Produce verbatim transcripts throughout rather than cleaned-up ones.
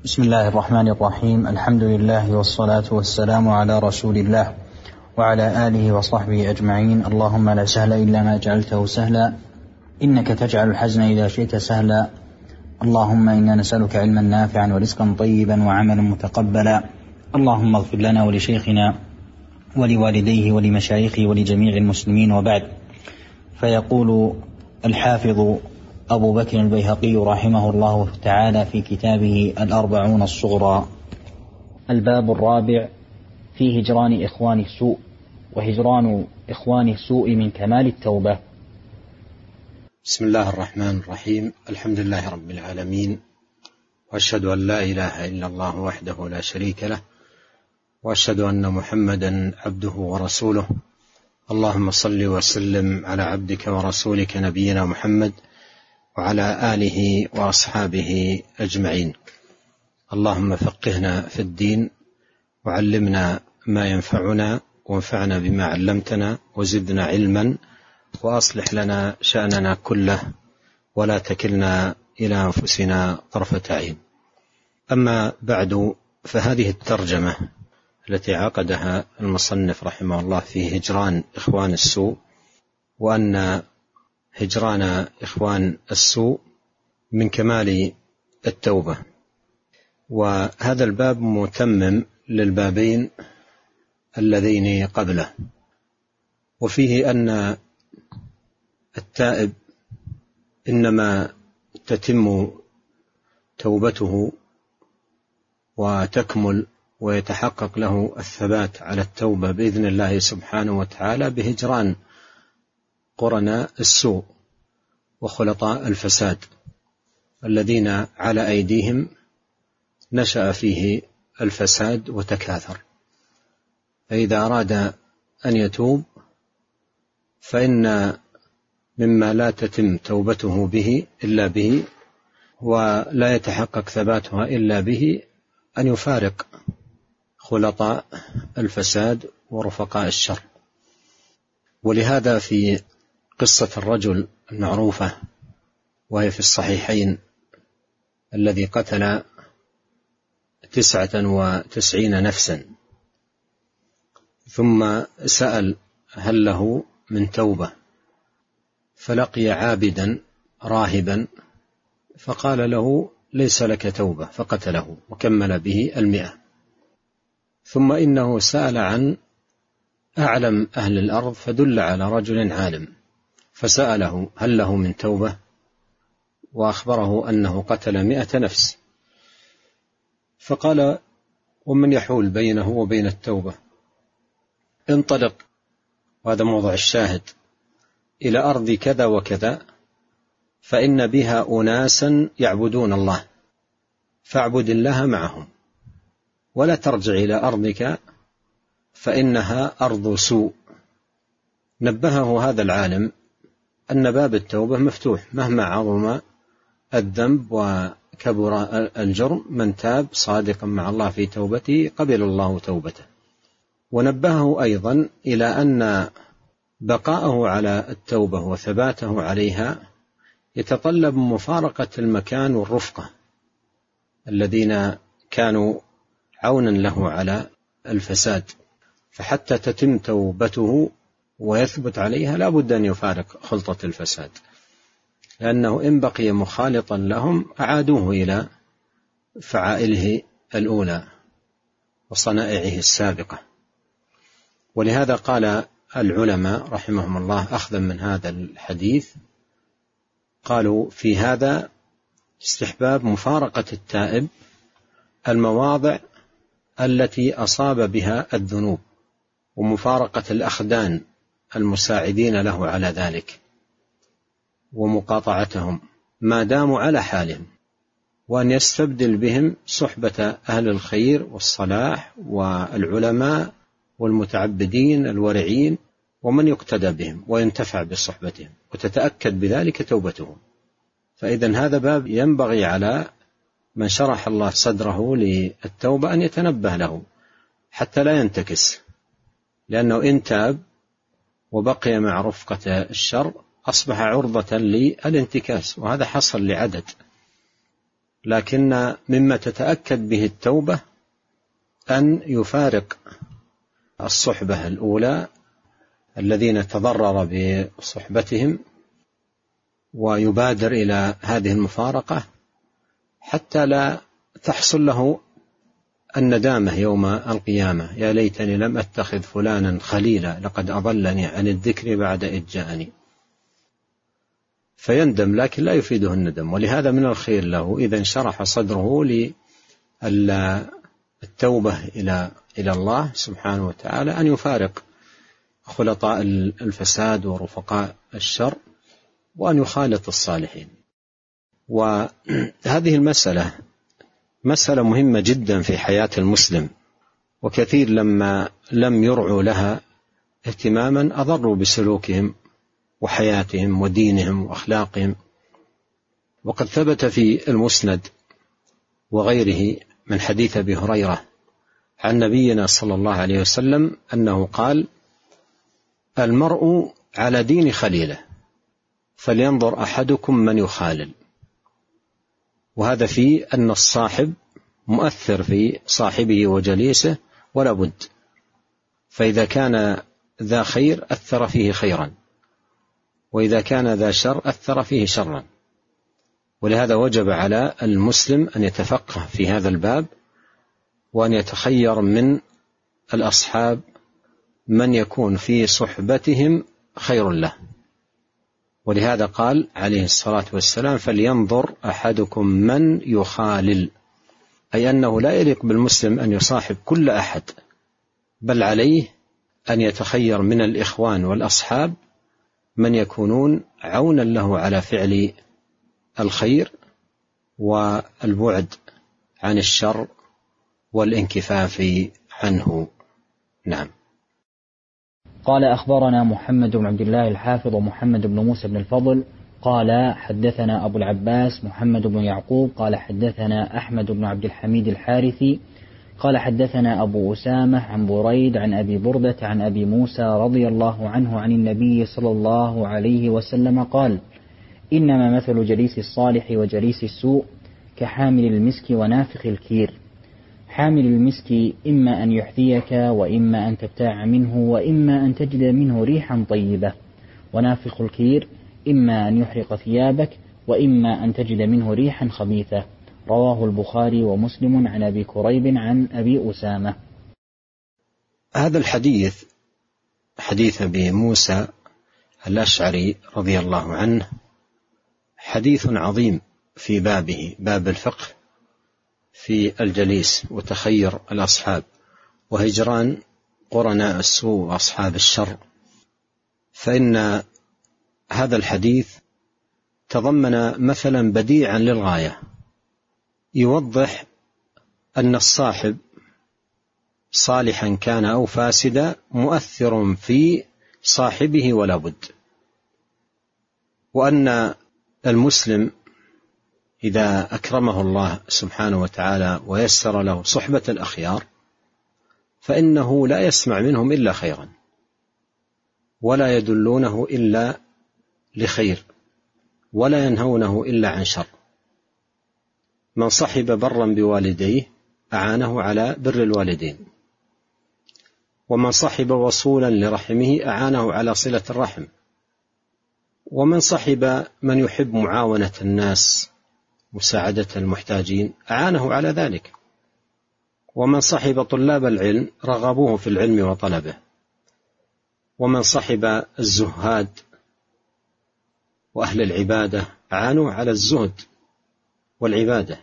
بسم الله الرحمن الرحيم. الحمد لله والصلاة والسلام على رسول الله وعلى آله وصحبه أجمعين. اللهم لا سهل إلا ما جعلته سهلا، إنك تجعل الحزن إذا شئت سهلا. اللهم إنا نسألك علما نافعا ورزقا طيبا وعملا متقبلا. اللهم اغفر لنا ولشيخنا ولوالديه ولمشايخه ولجميع المسلمين، وبعد. فيقول الحافظ أبو بكر البيهقي رحمه الله تعالى في كتابه الأربعون الصغرى: الباب الرابع في هجران إخوان السوء، وهجران إخوان السوء من كمال التوبة. بسم الله الرحمن الرحيم. الحمد لله رب العالمين، وأشهد أن لا إله إلا الله وحده لا شريك له، وأشهد أن محمدا عبده ورسوله. اللهم صل وسلم على عبدك ورسولك نبينا محمد وعلى آله وأصحابه أجمعين. اللهم فقهنا في الدين، وعلمنا ما ينفعنا، وانفعنا بما علمتنا، وزدنا علما، وأصلح لنا شأننا كله، ولا تكلنا إلى أنفسنا طرفة عين. أما بعد، فهذه الترجمة التي عقدها المصنف رحمه الله في هجران إخوان السوء، وأن هجران إخوان السوء من كمال التوبة، وهذا الباب متمم للبابين اللذين قبله، وفيه أن التائب إنما تتم توبته وتكمل ويتحقق له الثبات على التوبة بإذن الله سبحانه وتعالى بهجران قرناء السوء وخلطاء الفساد الذين على أيديهم نشأ فيه الفساد وتكاثر. فإذا أراد أن يتوب فإن مما لا تتم توبته به إلا به، ولا يتحقق ثباتها إلا به، أن يفارق خلطاء الفساد ورفقاء الشر. ولهذا في قصة الرجل المعروفة وهي في الصحيحين الذي قتل تسعة وتسعين نفسا ثم سأل هل له من توبة، فلقي عابدا راهبا فقال له ليس لك توبة، فقتله وكمل به المئة. ثم إنه سأل عن أعلم أهل الأرض فدل على رجل عالم، فسأله هل له من توبة، وأخبره أنه قتل مئة نفس. فقال ومن يحول بينه وبين التوبة؟ انطلق، وهذا موضع الشاهد، إلى أرض كذا وكذا، فإن بها أناسا يعبدون الله، فاعبد الله معهم، ولا ترجع إلى أرضك فإنها أرض سوء. نبهه هذا العالم أن باب التوبة مفتوح مهما عظم الذنب وكبر الجرم، من تاب صادقا مع الله في توبته قبل الله توبته. ونبهه أيضا إلى أن بقاءه على التوبة وثباته عليها يتطلب مفارقة المكان والرفقة الذين كانوا عونا له على الفساد، فحتى تتم توبته ويثبت عليها لا بد أن يفارق خلطة الفساد، لأنه إن بقي مخالطا لهم أعادوه إلى فعائله الأولى وصنائعه السابقة. ولهذا قال العلماء رحمهم الله أخذا من هذا الحديث، قالوا في هذا استحباب مفارقة التائب المواضع التي أصاب بها الذنوب، ومفارقة الأخدان المساعدين له على ذلك، ومقاطعتهم ما داموا على حالهم، وأن يستبدل بهم صحبة أهل الخير والصلاح والعلماء والمتعبدين الورعين ومن يقتدى بهم وينتفع بصحبتهم، وتتأكد بذلك توبتهم. فإذن هذا باب ينبغي على من شرح الله صدره للتوبة أن يتنبه له حتى لا ينتكس، لأنه إن تاب وبقي مع رفقة الشر أصبح عرضة للانتكاس، وهذا حصل لعدد لكن مما تتأكد به التوبة أن يفارق الصحبة الأولى الذين تضرر بصحبتهم ويبادر إلى هذه المفارقة حتى لا تحصل له الندامة يوم القيامة: يا ليتني لم أتخذ فلانا خليلا لقد أضلني عن الذكر بعد إذ جاءني. فيندم لكن لا يفيده الندم. ولهذا من الخير له إذا انشرح صدره للتوبة إلى إلى الله سبحانه وتعالى أن يفارق خلطاء الفساد ورفقاء الشر وأن يخالط الصالحين. وهذه المسألة مسألة مهمة جدا في حياة المسلم، وكثير لما لم يرعوا لها اهتماما أضروا بسلوكهم وحياتهم ودينهم وأخلاقهم. وقد ثبت في المسند وغيره من حديث أبي هريرة عن نبينا صلى الله عليه وسلم أنه قال: المرء على دين خليله فلينظر أحدكم من يخالل. وهذا فيه أن الصاحب مؤثر في صاحبه وجليسه ولا بد، فإذا كان ذا خير أثر فيه خيرا، وإذا كان ذا شر أثر فيه شرا. ولهذا وجب على المسلم أن يتفقه في هذا الباب وأن يتخير من الأصحاب من يكون في صحبتهم خير له. ولهذا قال عليه الصلاة والسلام: فلينظر أحدكم من يخالل، أي أنه لا يليق بالمسلم أن يصاحب كل أحد، بل عليه أن يتخير من الإخوان والأصحاب من يكونون عونا له على فعل الخير والبعد عن الشر والانكفاف عنه. نعم. قال: أخبرنا محمد بن عبد الله الحافظ ومحمد بن موسى بن الفضل قال: حدثنا أبو العباس محمد بن يعقوب قال: حدثنا أحمد بن عبد الحميد الحارثي قال: حدثنا أبو أسامة عن بريد عن أبي بردة عن أبي موسى رضي الله عنه عن النبي صلى الله عليه وسلم قال: إنما مثل جليس الصالح وجليس السوء كحامل المسك ونافخ الكير. حامل المسك إما أن يحذيك وإما أن تبتاع منه وإما أن تجد منه ريحا طيبة، ونافخ الكير إما أن يحرق ثيابك وإما أن تجد منه ريحا خبيثة. رواه البخاري ومسلم عن أبي كريب عن أبي أسامة. هذا الحديث حديث أبي موسى الأشعري رضي الله عنه حديث عظيم في بابه، باب الفقه في الجليس وتخير الأصحاب وهجران قرناء السوء وأصحاب الشر. فإن هذا الحديث تضمن مثلا بديعا للغاية يوضح أن الصاحب صالحا كان أو فاسدا مؤثر في صاحبه ولا بد، وأن المسلم إذا أكرمه الله سبحانه وتعالى ويسر له صحبة الأخيار فإنه لا يسمع منهم إلا خيرا ولا يدلونه إلا لخير ولا ينهونه إلا عن شر. من صحب برا بوالديه أعانه على بر الوالدين، ومن صحب وصولا لرحمه أعانه على صلة الرحم، ومن صحب من يحب معاونة الناس مساعدة المحتاجين أعانه على ذلك، ومن صحب طلاب العلم رغبوه في العلم وطلبه، ومن صحب الزهاد وأهل العبادة أعانوا على الزهد والعبادة.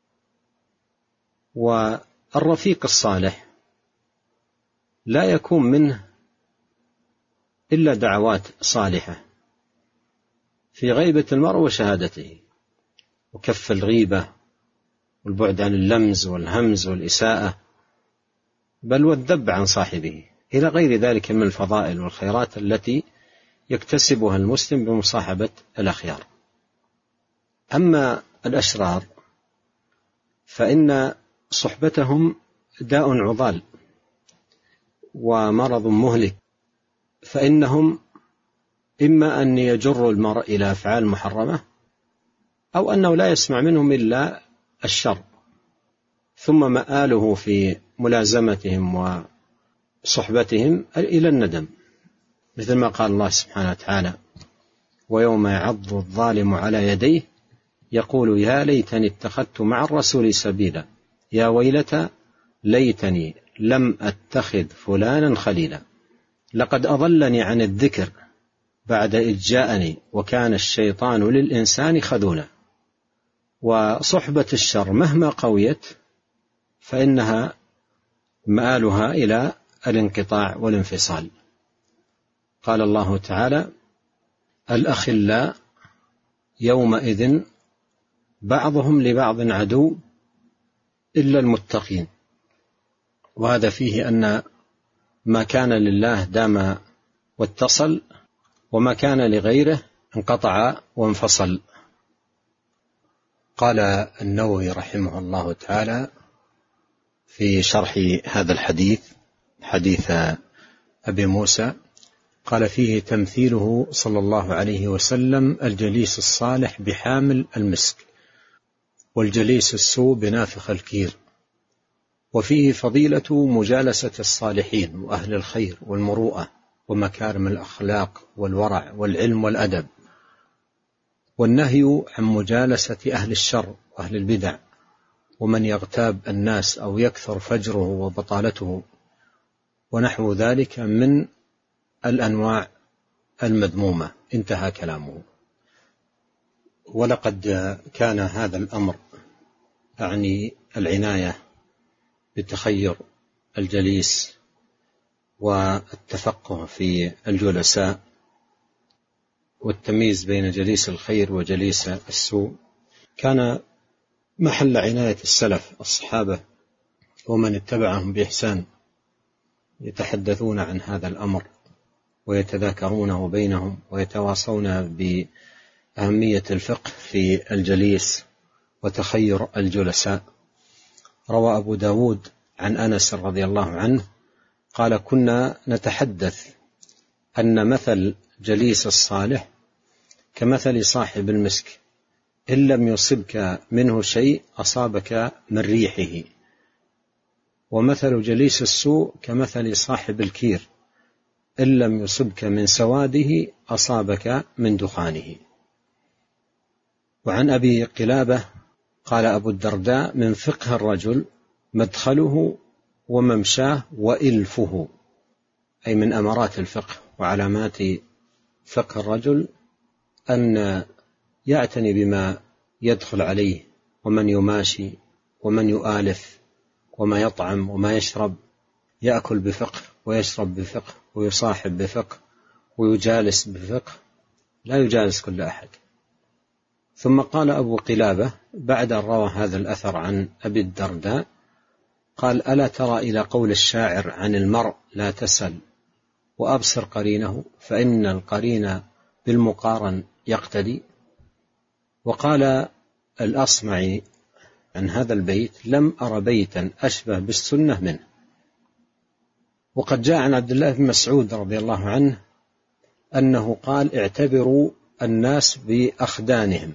والرفيق الصالح لا يكون منه إلا دعوات صالحة في غيبة المرء وشهادته، وكف الغيبة والبعد عن اللمز والهمز والإساءة، بل والذب عن صاحبه، إلى غير ذلك من الفضائل والخيرات التي يكتسبها المسلم بمصاحبة الأخيار. أما الأشرار فإن صحبتهم داء عضال ومرض مهلك، فإنهم إما أن يجروا المرء إلى أفعال محرمة أو أنه لا يسمع منهم إلا الشر، ثم مآله في ملازمتهم وصحبتهم إلى الندم، مثل ما قال الله سبحانه وتعالى: ويوم يعض الظالم على يديه يقول يا ليتني اتخذت مع الرسول سبيلا يا ويلتى ليتني لم أتخذ فلانا خليلا لقد أضلني عن الذكر بعد إذ جاءني وكان الشيطان للإنسان خذولا. وصحبة الشر مهما قويت فإنها مآلها إلى الانقطاع والانفصال. قال الله تعالى: الأخلاء يومئذ بعضهم لبعض عدو إلا المتقين. وهذا فيه أن ما كان لله دام واتصل، وما كان لغيره انقطع وانفصل. قال النووي رحمه الله تعالى في شرح هذا الحديث، حديث أبي موسى، قال فيه تمثيله صلى الله عليه وسلم الجليس الصالح بحامل المسك، والجليس السوء بنافخ الكير. وفيه فضيلة مجالسة الصالحين وأهل الخير والمروءة ومكارم الأخلاق والورع والعلم والأدب، والنهي عن مجالسة أهل الشر وأهل البدع ومن يغتاب الناس أو يكثر فجره وبطالته ونحو ذلك من الأنواع المذمومة. انتهى كلامه. ولقد كان هذا الأمر أعني العناية بتخير الجليس والتفقه في الجلساء والتمييز بين جليس الخير وجليس السوء كان محل عناية السلف الصحابة ومن اتبعهم بإحسان، يتحدثون عن هذا الأمر ويتذاكرونه بينهم ويتواصون بأهمية الفقه في الجليس وتخير الجلساء. روى أبو داود عن أنس رضي الله عنه قال: كنا نتحدث أن مثل جليس الصالح كمثل صاحب المسك، إن لم يصبك منه شيء أصابك من ريحه، ومثل جليس السوء كمثل صاحب الكير، إن لم يصبك من سواده أصابك من دخانه. وعن أبي قلابة قال أبو الدرداء: من فقه الرجل مدخله وممشاه وإلفه، أي من أمارات الفقه وعلامات فقه الرجل أن يعتني بما يدخل عليه ومن يماشي ومن يؤالف وما يطعم وما يشرب، يأكل بفقه ويشرب بفقه ويصاحب بفقه ويجالس بفقه، لا يجالس كل أحد. ثم قال أبو قلابة بعد أن روى هذا الأثر عن أبي الدرداء قال: ألا ترى إلى قول الشاعر عن المرء لا تسل وأبصر قرينه فإن القرين بالمقارن يقتدي. وقال الأصمعي عن هذا البيت: لم أر بيتا أشبه بالسنة منه. وقد جاء عن عبد الله بن مسعود رضي الله عنه أنه قال: اعتبروا الناس بأخدانهم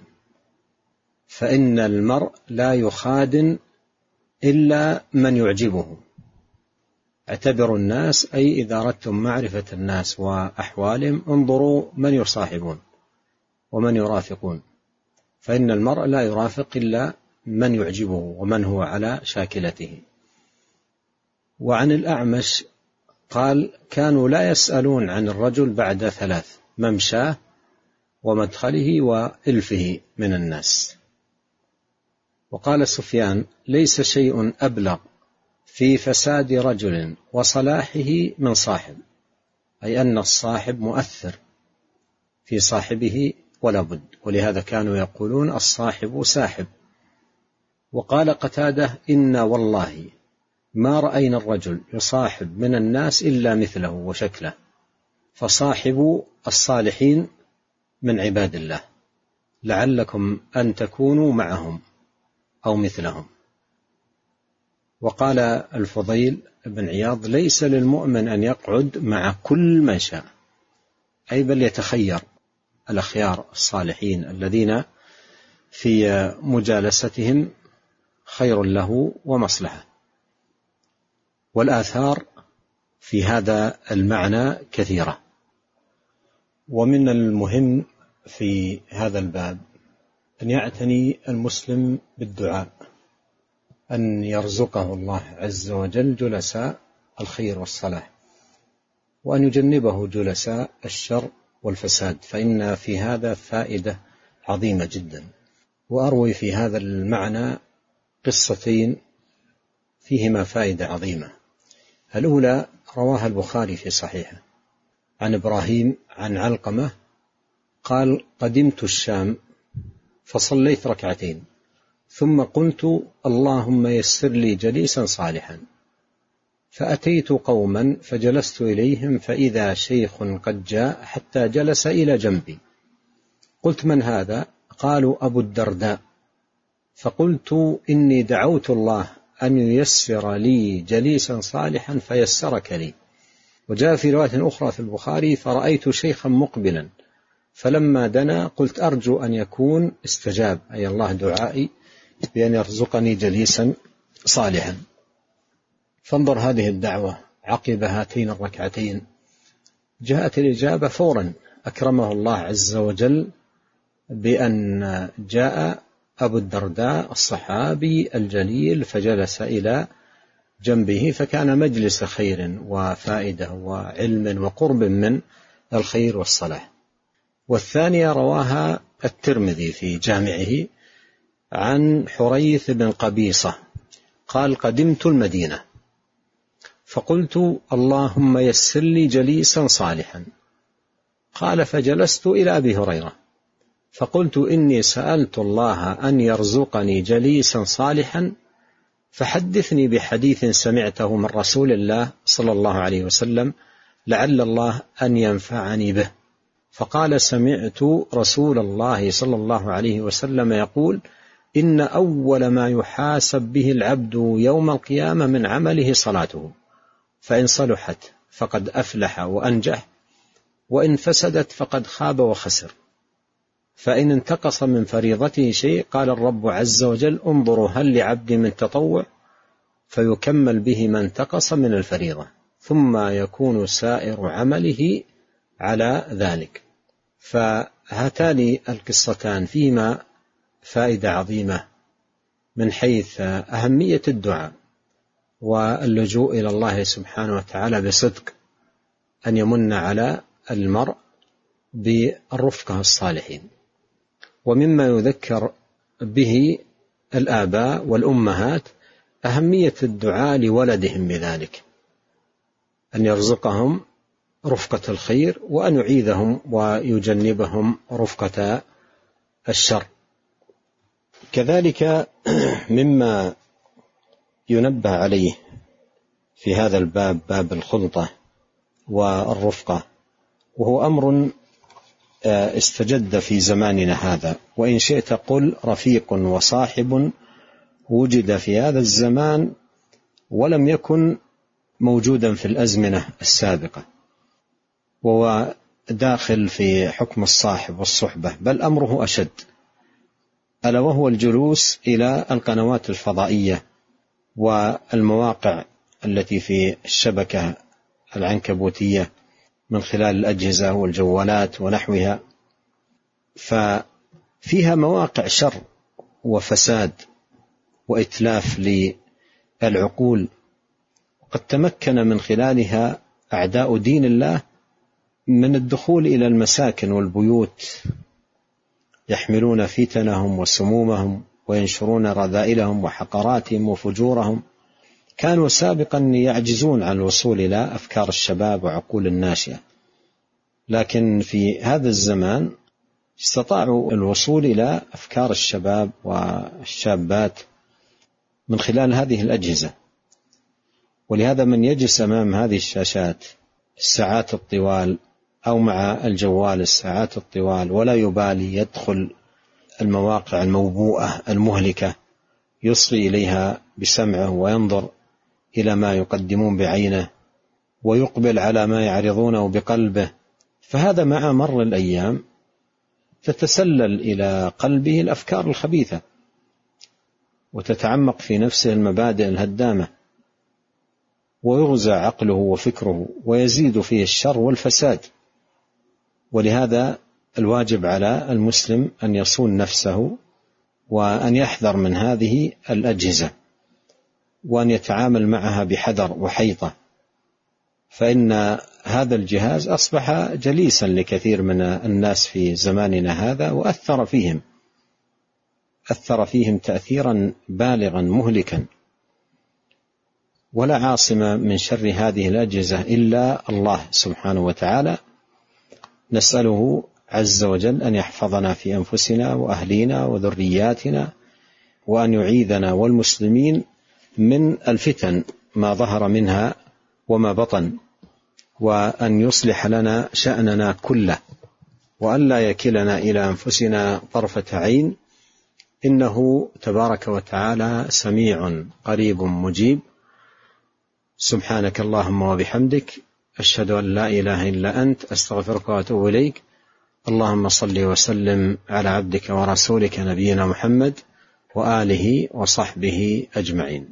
فإن المرء لا يخادن إلا من يعجبه. اعتبروا الناس أي إذا أردتم معرفة الناس وأحوالهم انظروا من يصاحبون ومن يرافقون، فإن المرء لا يرافق إلا من يعجبه ومن هو على شاكلته. وعن الأعمش قال: كانوا لا يسألون عن الرجل بعد ثلاث: ممشاه ومدخله وإلفه من الناس. وقال سفيان: ليس شيء أبلغ في فساد رجل وصلاحه من صاحب، أي أن الصاحب مؤثر في صاحبه ولا بد، ولهذا كانوا يقولون الصاحب ساحب. وقال قتادة: إنا والله ما رأينا الرجل يصاحب من الناس إلا مثله وشكله، فصاحبوا الصالحين من عباد الله لعلكم أن تكونوا معهم أو مثلهم. وقال الفضيل بن عياض: ليس للمؤمن أن يقعد مع كل من شاء، أي بل يتخير الأخيار الصالحين الذين في مجالستهم خير له ومصلحة. والآثار في هذا المعنى كثيرة. ومن المهم في هذا الباب أن يعتني المسلم بالدعاء، أن يرزقه الله عز وجل جلساء الخير والصلاح، وأن يجنبه جلساء الشر والفساد، فإن في هذا فائدة عظيمة جدا. وأروي في هذا المعنى قصتين فيهما فائدة عظيمة. الأولى رواها البخاري في صحيحه عن إبراهيم عن علقمة قال: قدمت الشام فصليت ركعتين ثم قلت: اللهم يسر لي جليسا صالحا، فأتيت قوما فجلست إليهم فإذا شيخ قد جاء حتى جلس إلى جنبي، قلت: من هذا؟ قالوا: أبو الدرداء. فقلت: إني دعوت الله أن ييسر لي جليسا صالحا فيسرك لي. وجاء في رواية أخرى في البخاري: فرأيت شيخا مقبلا فلما دنا قلت: أرجو أن يكون استجاب، أي الله دعائي بأن يرزقني جليسا صالحا. فانظر هذه الدعوة عقب هاتين الركعتين جاءت الإجابة فورا، أكرمه الله عز وجل بأن جاء أبو الدرداء الصحابي الجليل فجلس إلى جنبه، فكان مجلس خير وفائدة وعلم وقرب من الخير والصلاح. والثانية رواها الترمذي في جامعه عن حريث بن قبيصة قال: قدمت المدينة فقلت: اللهم يسر لي جليسا صالحا. قال: فجلست إلى أبي هريرة فقلت: إني سألت الله أن يرزقني جليسا صالحا فحدثني بحديث سمعته من رسول الله صلى الله عليه وسلم لعل الله أن ينفعني به. فقال: سمعت رسول الله صلى الله عليه وسلم يقول: إن أول ما يحاسب به العبد يوم القيامة من عمله صلاته، فإن صلحت فقد أفلح وأنجح، وإن فسدت فقد خاب وخسر. فإن انتقص من فريضته شيء قال الرب عز وجل: انظروا هل لعبدي من تطوع، فيكمل به ما انتقص من الفريضة، ثم يكون سائر عمله على ذلك. فهاتان القصتان فيما فائدة عظيمة من حيث أهمية الدعاء واللجوء إلى الله سبحانه وتعالى بصدق، أن يمن على المرء بالرفقة الصالحين. ومما يذكر به الآباء والأمهات أهمية الدعاء لولدهم بذلك، أن يرزقهم رفقة الخير وأن يعيذهم ويجنبهم رفقة الشر. كذلك مما ينبه عليه في هذا الباب باب الخلطة والرفقة، وهو أمر استجد في زماننا هذا، وإن شئت قل رفيق وصاحب وجد في هذا الزمان ولم يكن موجودا في الأزمنة السابقة، وهو داخل في حكم الصاحب والصحبة، بل أمره أشد، ألا وهو الجلوس إلى القنوات الفضائية والمواقع التي في الشبكة العنكبوتية من خلال الأجهزة والجوالات ونحوها، ففيها مواقع شر وفساد وإتلاف للعقول، قد تمكن من خلالها أعداء دين الله من الدخول إلى المساكن والبيوت، يحملون فتنهم وسمومهم وينشرون رذائلهم وحقراتهم وفجورهم. كانوا سابقا يعجزون عن الوصول إلى أفكار الشباب وعقول الناشئة، لكن في هذا الزمان استطاعوا الوصول إلى أفكار الشباب والشابات من خلال هذه الأجهزة. ولهذا من يجلس أمام هذه الشاشات الساعات الطوال أو مع الجوال الساعات الطوال ولا يبالي، يدخل المواقع الموبوءة المهلكة يصغي إليها بسمعه وينظر إلى ما يقدمون بعينه ويقبل على ما يعرضونه بقلبه، فهذا مع مر الأيام تتسلل إلى قلبه الأفكار الخبيثة، وتتعمق في نفسه المبادئ الهدامة، ويغزى عقله وفكره، ويزيد فيه الشر والفساد. ولهذا الواجب على المسلم أن يصون نفسه وأن يحذر من هذه الأجهزة، وأن يتعامل معها بحذر وحيطة، فإن هذا الجهاز أصبح جليسا لكثير من الناس في زماننا هذا، وأثر فيهم أثر فيهم تأثيرا بالغا مهلكا. ولا عاصم من شر هذه الأجهزة إلا الله سبحانه وتعالى. نسأله عز وجل أن يحفظنا في أنفسنا وأهلينا وذرياتنا، وأن يعيذنا والمسلمين من الفتن ما ظهر منها وما بطن، وأن يصلح لنا شأننا كله، وأن لا يكلنا إلى أنفسنا طرفة عين، إنه تبارك وتعالى سميع قريب مجيب. سبحانك اللهم وبحمدك، أشهد أن لا إله إلا أنت، أستغفرك وأتوب إليك. اللهم صل وسلم على عبدك ورسولك نبينا محمد وآله وصحبه أجمعين.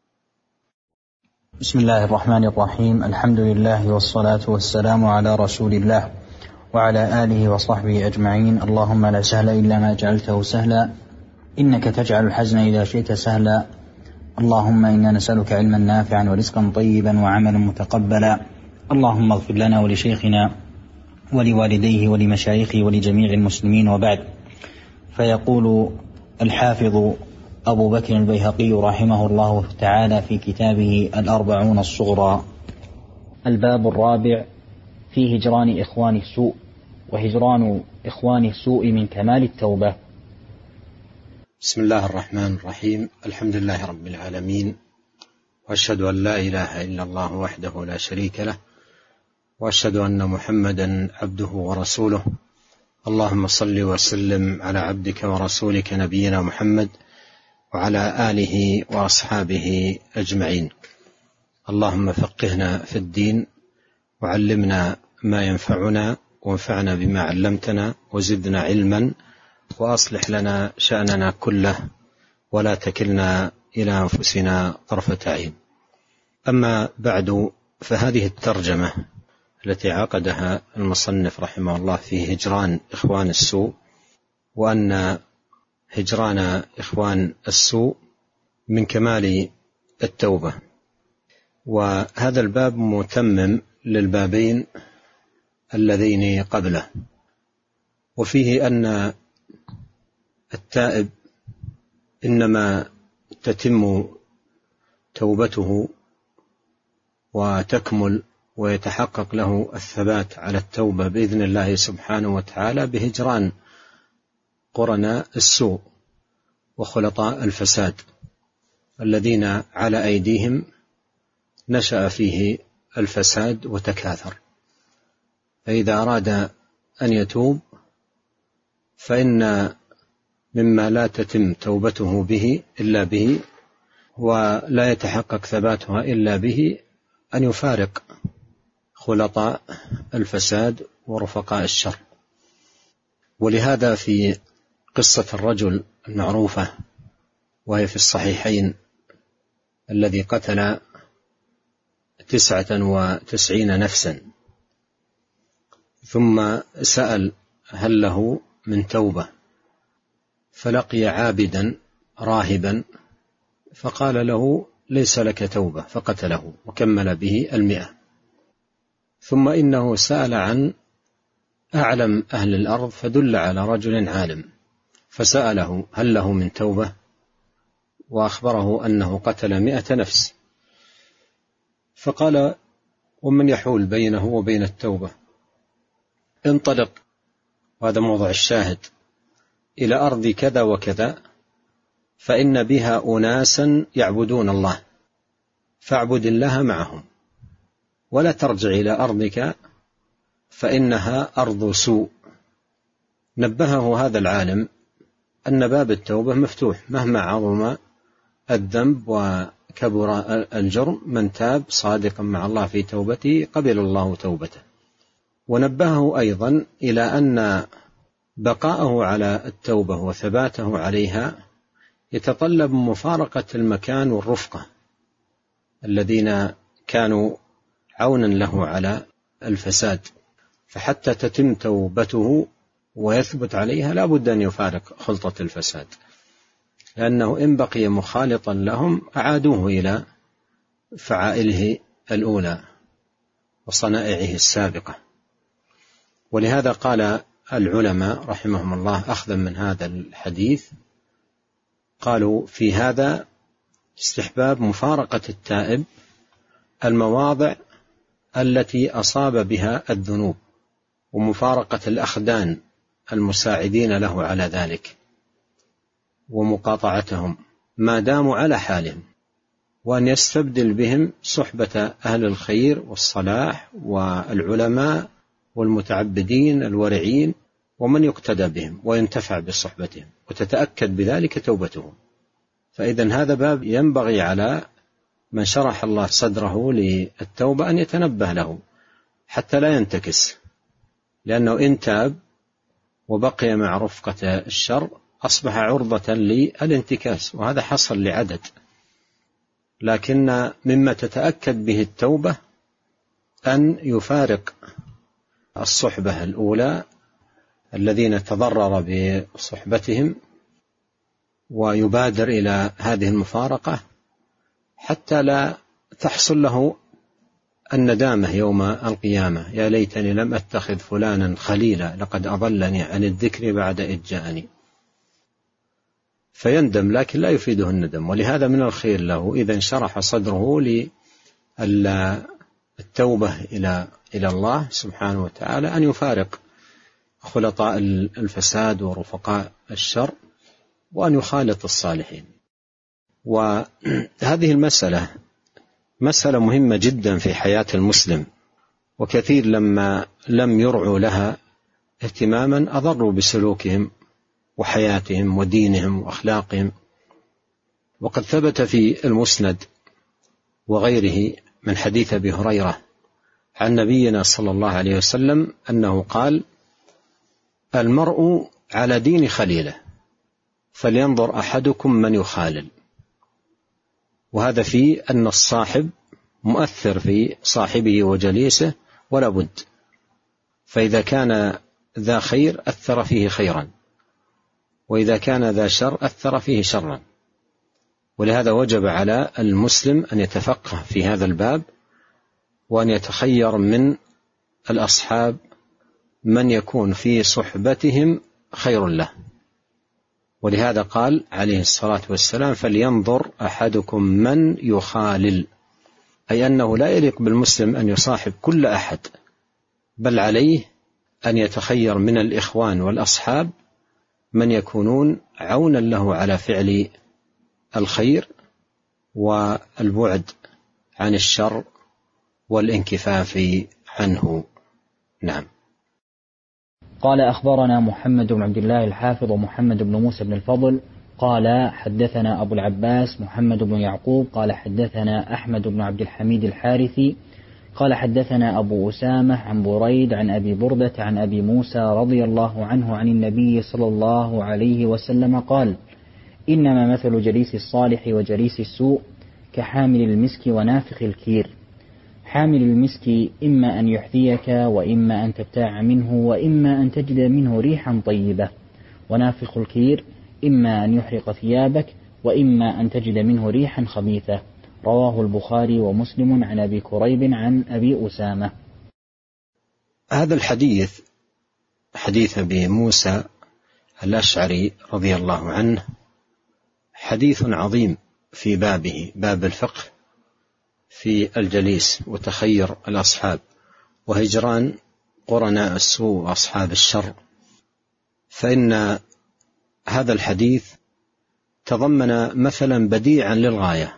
بسم الله الرحمن الرحيم. الحمد لله والصلاة والسلام على رسول الله وعلى آله وصحبه أجمعين. اللهم لا سهل إلا ما جعلته سهلا، إنك تجعل الحزن إذا شئت سهلا. اللهم إنا نسألك علما نافعا ورزقا طيبا وعملا متقبلا. اللهم اغفر لنا ولشيخنا ولوالديه ولمشايخه ولجميع المسلمين، وبعد. فيقول الحافظ أبو بكر البيهقي رحمه الله تعالى في كتابه الأربعون الصغرى: الباب الرابع في هجران إخوان السوء، وهجران إخوان السوء من كمال التوبة. بسم الله الرحمن الرحيم. الحمد لله رب العالمين، وأشهد أن لا إله إلا الله وحده لا شريك له، وأشهد أن محمدا عبده ورسوله. اللهم صل وسلم على عبدك ورسولك نبينا محمد وعلى آله وأصحابه أجمعين. اللهم فقهنا في الدين، وعلمنا ما ينفعنا، وانفعنا بما علمتنا، وزدنا علما، وأصلح لنا شأننا كله، ولا تكلنا إلى أنفسنا طرفة عين. أما بعد، فهذه الترجمة التي عقدها المصنف رحمه الله في هجران إخوان السوء، وأن هجران إخوان السوء من كمال التوبة، وهذا الباب متمم للبابين اللذين قبله، وفيه أن التائب إنما تتم توبته وتكمل ويتحقق له الثبات على التوبة بإذن الله سبحانه وتعالى بهجران قرناء السوء وخلطاء الفساد الذين على أيديهم نشأ فيه الفساد وتكاثر. فإذا أراد أن يتوب فإن مما لا تتم توبته به إلا به، ولا يتحقق ثباتها إلا به، أن يفارق خلطاء الفساد ورفقاء الشر. ولهذا في قصة الرجل المعروفة وهي في الصحيحين الذي قتل تسعة وتسعين نفسا ثم سأل هل له من توبة، فلقي عابدا راهبا فقال له ليس لك توبة، فقتله وكمل به المئة. ثم إنه سأل عن أعلم أهل الأرض فدل على رجل عالم فسأله هل له من توبة، وأخبره أنه قتل مئة نفس، فقال ومن يحول بينه وبين التوبة؟ انطلق، وهذا موضع الشاهد، إلى أرض كذا وكذا فإن بها أناسا يعبدون الله، فاعبد الله معهم، ولا ترجع إلى أرضك فإنها أرض سوء. نبهه هذا العالم أن باب التوبة مفتوح مهما عظم الذنب وكبر الجرم، من تاب صادقا مع الله في توبته قبل الله توبته. ونبهه أيضا إلى أن بقاءه على التوبة وثباته عليها يتطلب مفارقة المكان والرفقة الذين كانوا عونا له على الفساد، فحتى تتم توبته ويثبت عليها لا بد أن يفارق خلطة الفساد، لأنه إن بقي مخالطا لهم أعادوه إلى فعائله الأولى وصنائعه السابقة. ولهذا قال العلماء رحمهم الله أخذا من هذا الحديث، قالوا في هذا استحباب مفارقة التائب المواضع التي أصاب بها الذنوب، ومفارقة الأخدان المساعدين له على ذلك، ومقاطعتهم ما داموا على حالهم، وأن يستبدل بهم صحبة أهل الخير والصلاح والعلماء والمتعبدين الورعين ومن يقتدى بهم وينتفع بصحبتهم، وتتأكد بذلك توبتهم. فإذن هذا باب ينبغي على من شرح الله صدره للتوبة أن يتنبه له حتى لا ينتكس، لأنه إن تاب وبقي مع رفقة الشر أصبح عرضة للانتكاس، وهذا حصل لعدد. لكن مما تتأكد به التوبة أن يفارق الصحبة الأولى الذين تضرر بصحبتهم ويبادر إلى هذه المفارقة حتى لا تحصل له الندامة يوم القيامة: يا ليتني لم أتخذ فلانا خليلا لقد أضلني عن الذكر بعد إذ جاءني. فيندم لكن لا يفيده الندم. ولهذا من الخير له إذا انشرح صدره للتوبة إلى إلى الله سبحانه وتعالى أن يفارق خلطاء الفساد ورفقاء الشر وأن يخالط الصالحين. وهذه المسألة مسألة مهمة جدا في حياة المسلم، وكثير لما لم يرعوا لها اهتماما أضروا بسلوكهم وحياتهم ودينهم وأخلاقهم. وقد ثبت في المسند وغيره من حديث أبي هريرة عن نبينا صلى الله عليه وسلم أنه قال: المرء على دين خليله فلينظر أحدكم من يخالل. وهذا فيه أن الصاحب مؤثر في صاحبه وجليسه ولا بد، فإذا كان ذا خير أثر فيه خيرا، وإذا كان ذا شر أثر فيه شرا. ولهذا وجب على المسلم أن يتفقه في هذا الباب، وأن يتخير من الأصحاب من يكون في صحبتهم خير له. ولهذا قال عليه الصلاة والسلام: فلينظر أحدكم من يخالل، أي أنه لا يليق بالمسلم أن يصاحب كل أحد، بل عليه أن يتخير من الإخوان والأصحاب من يكونون عونا له على فعل الخير والبعد عن الشر والانكفاف عنه. نعم. قال: أخبرنا محمد بن عبد الله الحافظ ومحمد بن موسى بن الفضل قال: حدثنا أبو العباس محمد بن يعقوب قال: حدثنا أحمد بن عبد الحميد الحارثي قال: حدثنا أبو أسامة عن بريد عن أبي بردة عن أبي موسى رضي الله عنه عن النبي صلى الله عليه وسلم قال: إنما مثل جليس الصالح وجليس السوء كحامل المسك ونافخ الكير. حامل المسك إما أن يحذيك وإما أن تبتاع منه وإما أن تجد منه ريحا طيبة، ونافخ الكير إما أن يحرق ثيابك وإما أن تجد منه ريحا خبيثة. رواه البخاري ومسلم عن أبي كريب عن أبي أسامة. هذا الحديث حديث أبي موسى الأشعري رضي الله عنه حديث عظيم في بابه، باب الفقه في الجليس وتخير الأصحاب وهجران قرناء السوء وأصحاب الشر. فإن هذا الحديث تضمن مثلا بديعا للغاية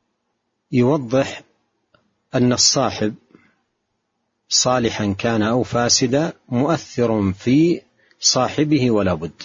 يوضح أن الصاحب صالحا كان أو فاسدا مؤثر في صاحبه ولا بد،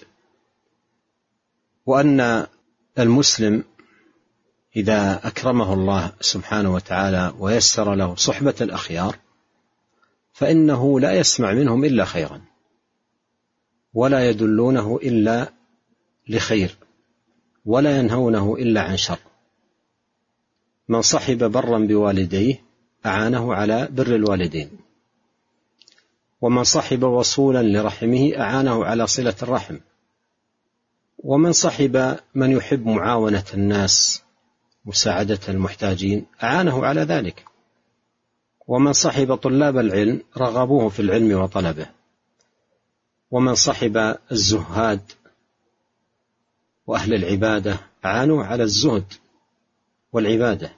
وأن المسلم إذا أكرمه الله سبحانه وتعالى ويسر له صحبة الأخيار فإنه لا يسمع منهم إلا خيرا، ولا يدلونه إلا لخير، ولا ينهونه إلا عن شر. من صحب برا بوالديه أعانه على بر الوالدين، ومن صحب وصولا لرحمه أعانه على صلة الرحم، ومن صحب من يحب معاونة الناس مساعدة المحتاجين أعانه على ذلك، ومن صحب طلاب العلم رغبوه في العلم وطلبه، ومن صحب الزهاد وأهل العبادة أعانوا على الزهد والعبادة.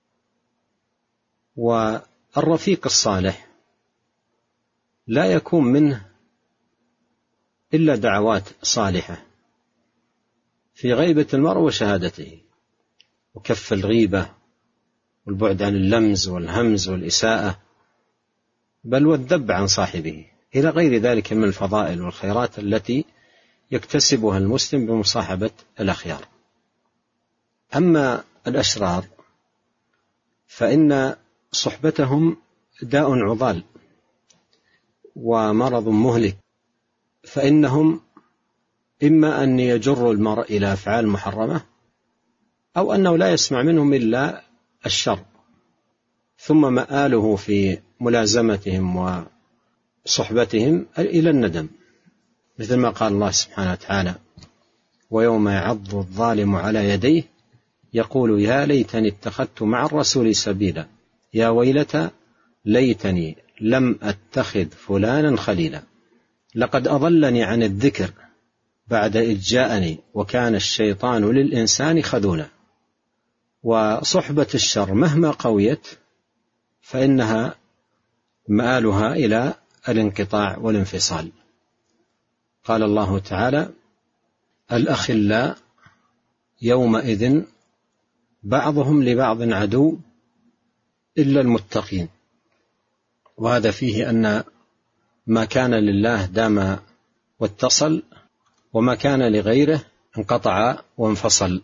والرفيق الصالح لا يكون منه إلا دعوات صالحة في غيبة المرء وشهادته، وكف الغيبة والبعد عن اللمز والهمز والإساءة، بل والذب عن صاحبه، إلى غير ذلك من الفضائل والخيرات التي يكتسبها المسلم بمصاحبة الأخيار. أما الأشرار فإن صحبتهم داء عضال ومرض مهلك، فإنهم إما أن يجروا المرء إلى أفعال محرمة، أو أنه لا يسمع منهم إلا الشر، ثم مآله في ملازمتهم وصحبتهم إلى الندم، مثل ما قال الله سبحانه وتعالى: ويوم يعض الظالم على يديه يقول يا ليتني اتخذت مع الرسول سبيلا يا ويلتى ليتني لم أتخذ فلانا خليلا لقد أضلني عن الذكر بعد إذ جاءني وكان الشيطان للإنسان خذولا. وصحبة الشر مهما قويت فإنها مآلها إلى الانقطاع والانفصال. قال الله تعالى: الأخلاء يومئذ بعضهم لبعض عدو إلا المتقين. وهذا فيه أن ما كان لله دام واتصل، وما كان لغيره انقطع وانفصل.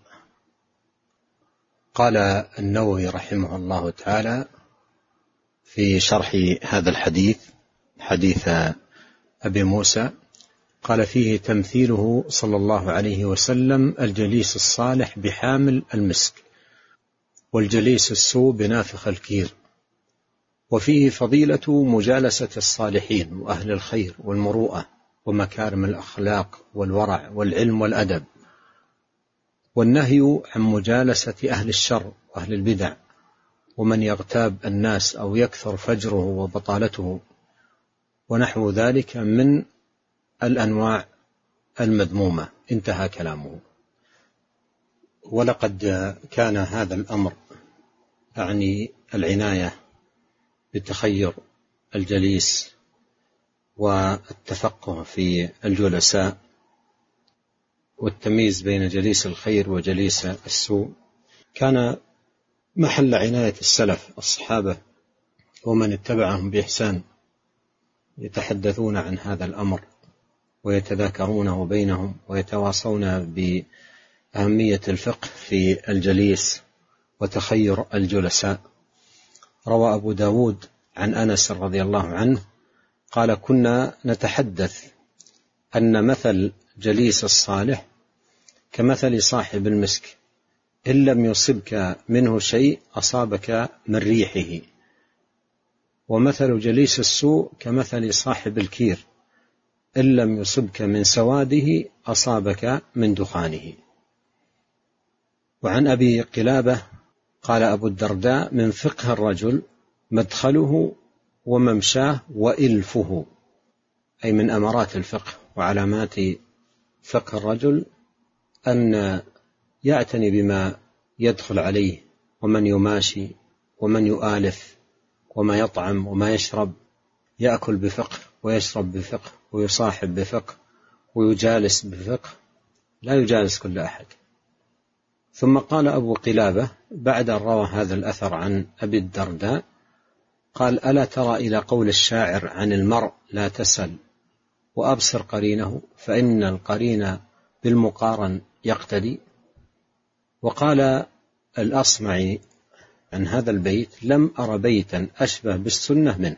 قال النووي رحمه الله تعالى في شرح هذا الحديث، حديث أبي موسى، قال فيه تمثيله صلى الله عليه وسلم الجليس الصالح بحامل المسك، والجليس السوء بنافخ الكير. وفيه فضيلة مجالسة الصالحين وأهل الخير والمروءة ومكارم الأخلاق والورع والعلم والأدب، والنهي عن مجالسة أهل الشر وأهل البدع ومن يغتاب الناس أو يكثر فجره وبطالته ونحو ذلك من الأنواع المذمومة. انتهى كلامه. ولقد كان هذا الأمر أعني العناية بتخير الجليس والتفقه في الجلساء والتمييز بين جليس الخير وجليس السوء كان محل عناية السلف الصحابة ومن اتبعهم بإحسان، يتحدثون عن هذا الأمر ويتذاكرونه بينهم ويتواصون بأهمية الفقه في الجليس وتخير الجلساء. روى أبو داود عن أنس رضي الله عنه قال: كنا نتحدث أن مثل جليس الصالح كمثل صاحب المسك، إن لم يصبك منه شيء أصابك من ريحه، ومثل جليس السوء كمثل صاحب الكير، إن لم يصبك من سواده أصابك من دخانه. وعن أبي قلابة قال أبو الدرداء: من فقه الرجل مدخله وممشاه وإلفه، أي من أمارات الفقه وعلامات فقه الرجل أن يعتني بما يدخل عليه ومن يماشي ومن يؤالف وما يطعم وما يشرب، يأكل بفقه ويشرب بفقه ويصاحب بفقه ويجالس بفقه، لا يجالس كل أحد. ثم قال أبو قلابة بعد أن روى هذا الأثر عن أبي الدرداء قال: ألا ترى إلى قول الشاعر عن المرء لا تسل وأبصر قرينه فإن القرين بالمقارن يقتدي. وقال الأصمعي عن هذا البيت: لم أر بيتا أشبه بالسنة منه.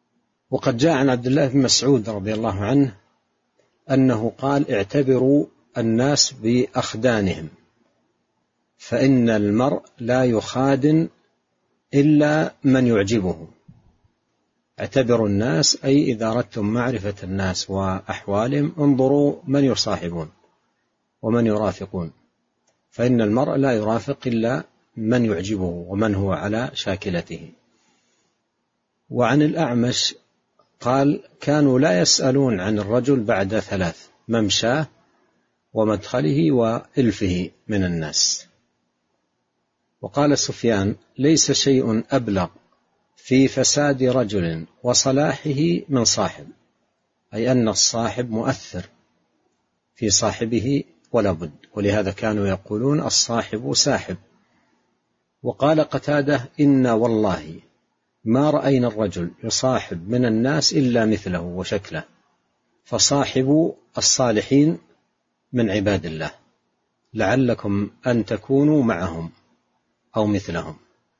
وقد جاء عن عبد الله بن مسعود رضي الله عنه أنه قال: اعتبروا الناس بأخدانهم، فإن المرء لا يخادن إلا من يعجبه. اعتبروا الناس، أي إذا أردتم معرفة الناس وأحوالهم انظروا من يصاحبون ومن يرافقون، فإن المرء لا يرافق إلا من يعجبه ومن هو على شاكلته. وعن الأعمش قال: كانوا لا يسألون عن الرجل بعد ثلاث: ممشاه ومدخله وإلفه من الناس. وقال سفيان: ليس شيء أبلغ في فساد رجل وصلاحه من صاحب، أي أن الصاحب مؤثر في صاحبه ولا بد، ولهذا كانوا يقولون الصاحب ساحب. وقال قتادة: إنا والله ما رأينا الرجل يصاحب من الناس إلا مثله وشكله، فصاحبوا الصالحين من عباد الله لعلكم أن تكونوا معهم أو مثلهم.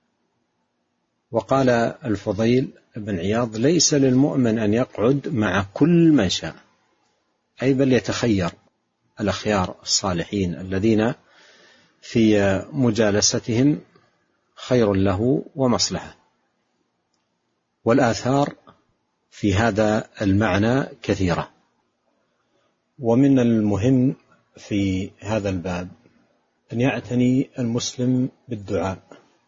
وقال الفضيل بن عياض: ليس للمؤمن أن يقعد مع كل من شاء، أي بل يتخير الأخيار الصالحين الذين في مجالستهم خير له ومصلحة. والآثار في هذا المعنى كثيرة. ومن المهم في هذا الباب أن يعتني المسلم بالدعاء،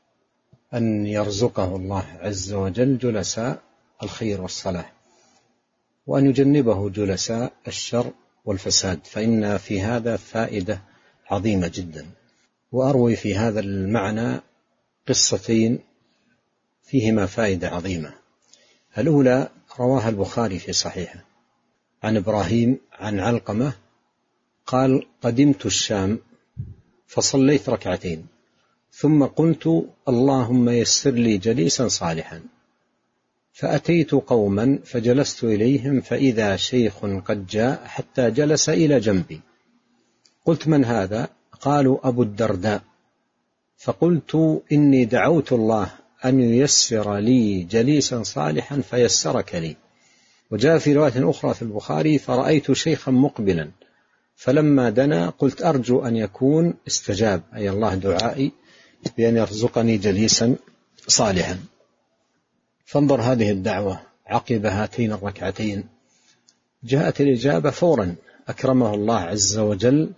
أن يرزقه الله عز وجل جلساء الخير والصلاح، وأن يجنبه جلساء الشر والفساد، فإن في هذا فائدة عظيمة جدا. وأروي في هذا المعنى قصتين فيهما فائدة عظيمة. الأولى رواها البخاري في صحيحه عن إبراهيم عن علقمة قال: قدمت الشام فصليت ركعتين، ثم قلت: اللهم يسر لي جليسا صالحا، فأتيت قوما فجلست إليهم، فإذا شيخ قد جاء حتى جلس إلى جنبي، قلت: من هذا؟ قالوا: أبو الدرداء. فقلت: إني دعوت الله أن ييسر لي جليسا صالحا فيسرك لي. وجاء في رواية أخرى في البخاري: فرأيت شيخا مقبلا، فلما دنا قلت: أرجو أن يكون استجاب، أي الله دعائي بأن يرزقني جليسا صالحا. فانظر هذه الدعوة عقب هاتين الركعتين جاءت الإجابة فورا، أكرمه الله عز وجل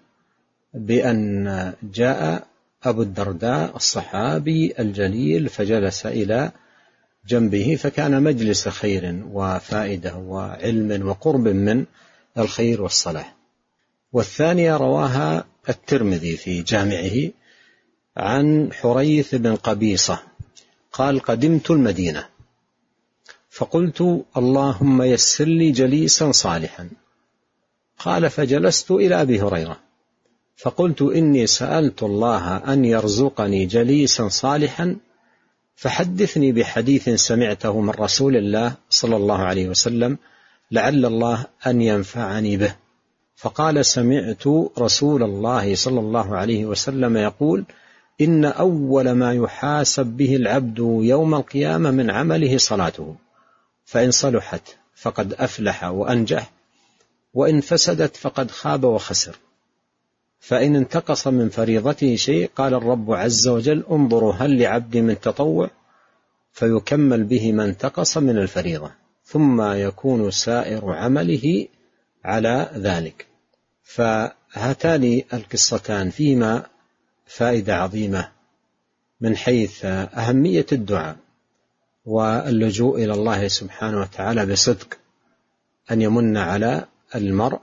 بأن جاء أبو الدرداء الصحابي الجليل فجلس إلى جنبه، فكان مجلس خير وفائدة وعلم وقرب من الخير والصلاح. والثانية رواها الترمذي في جامعه عن حريث بن قبيصة قال: قدمت المدينة فقلت: اللهم يسر لي جليسا صالحا. قال: فجلست إلى أبي هريرة فقلت: إني سألت الله أن يرزقني جليسا صالحا، فحدثني بحديث سمعته من رسول الله صلى الله عليه وسلم لعل الله أن ينفعني به. فقال: سمعت رسول الله صلى الله عليه وسلم يقول: إن أول ما يحاسب به العبد يوم القيامة من عمله صلاته، فإن صلحت فقد أفلح وأنجح، وإن فسدت فقد خاب وخسر. فإن انتقص من فريضته شيء قال الرب عز وجل: انظروا هل لعبدي من تطوع، فيكمل به ما انتقص من الفريضة، ثم يكون سائر عمله على ذلك. فهاتان القصتان فيما فائدة عظيمة من حيث أهمية الدعاء واللجوء إلى الله سبحانه وتعالى بصدق، أن يمن على المرء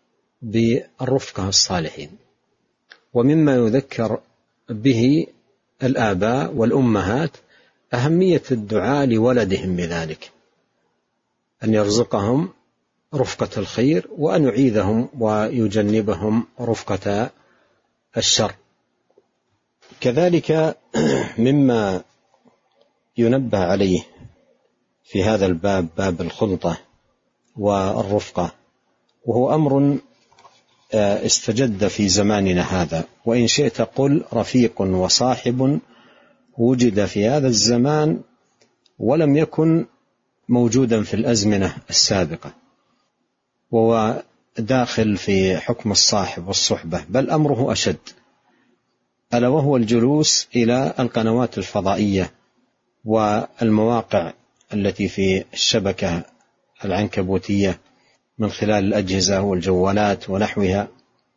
بالرفقة الصالحين. ومما يذكر به الآباء والأمهات أهمية الدعاء لولدهم بذلك، أن يرزقهم رفقة الخير وأن يعيذهم ويجنبهم رفقة الشر. كذلك مما ينبه عليه في هذا الباب باب الخلطة والرفقة، وهو أمر استجد في زماننا هذا، وإن شئت قل رفيق وصاحب وجد في هذا الزمان ولم يكن موجودا في الأزمنة السابقة. وهو داخل في حكم الصاحب والصحبة، بل أمره أشد، ألا وهو الجلوس إلى القنوات الفضائية والمواقع التي في الشبكة العنكبوتية من خلال الأجهزة والجوالات ونحوها،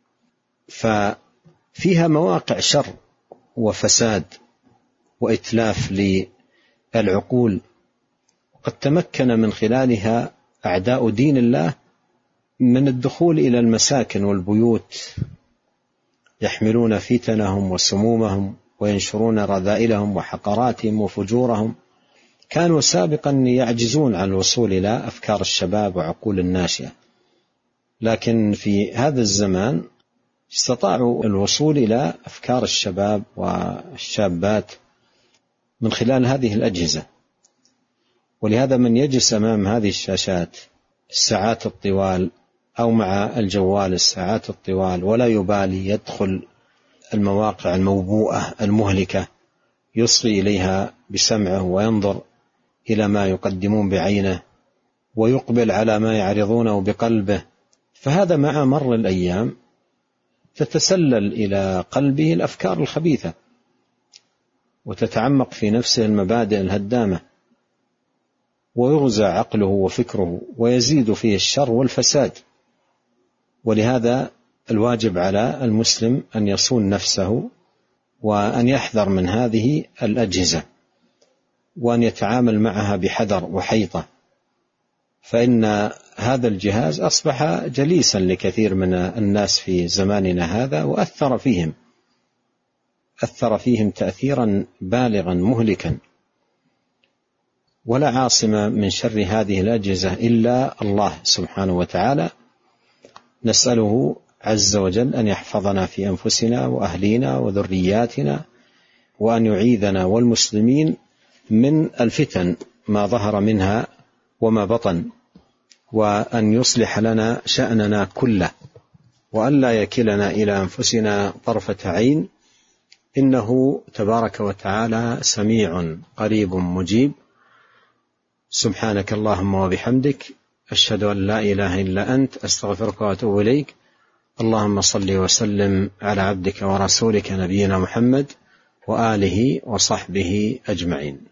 ففيها مواقع شر وفساد وإتلاف للعقول، قد تمكن من خلالها أعداء دين الله من الدخول إلى المساكن والبيوت، يحملون فتنهم وسمومهم وينشرون رذائلهم وحقراتهم وفجورهم. كانوا سابقا يعجزون عن الوصول إلى أفكار الشباب وعقول الناشئة، لكن في هذا الزمان استطاعوا الوصول إلى أفكار الشباب والشابات من خلال هذه الأجهزة. ولهذا من يجلس أمام هذه الشاشات الساعات الطوال أو مع الجوال الساعات الطوال ولا يبالي، يدخل المواقع الموبوءة المهلكة يصغي إليها بسمعه وينظر إلى ما يقدمون بعينه ويقبل على ما يعرضونه بقلبه، فهذا مع مر الأيام تتسلل إلى قلبه الأفكار الخبيثة وتتعمق في نفسه المبادئ الهدامة ويغزى عقله وفكره ويزيد فيه الشر والفساد. ولهذا الواجب على المسلم أن يصون نفسه وأن يحذر من هذه الأجهزة وأن يتعامل معها بحذر وحيطة، فإن هذا الجهاز أصبح جليسا لكثير من الناس في زماننا هذا، وأثر فيهم أثر فيهم تأثيرا بالغا مهلكا. ولا عاصم من شر هذه الأجهزة إلا الله سبحانه وتعالى، نسأله عز وجل أن يحفظنا في أنفسنا وأهلينا وذرياتنا، وأن يعيذنا والمسلمين من الفتن ما ظهر منها وما بطن، وأن يصلح لنا شأننا كله، وأن لا يكلنا إلى أنفسنا طرفة عين، إنه تبارك وتعالى سميع قريب مجيب. سبحانك اللهم وبحمدك، أشهد أن لا إله إلا أنت، أستغفرك وأتوب إليك. اللهم صل وسلم على عبدك ورسولك نبينا محمد وآله وصحبه أجمعين.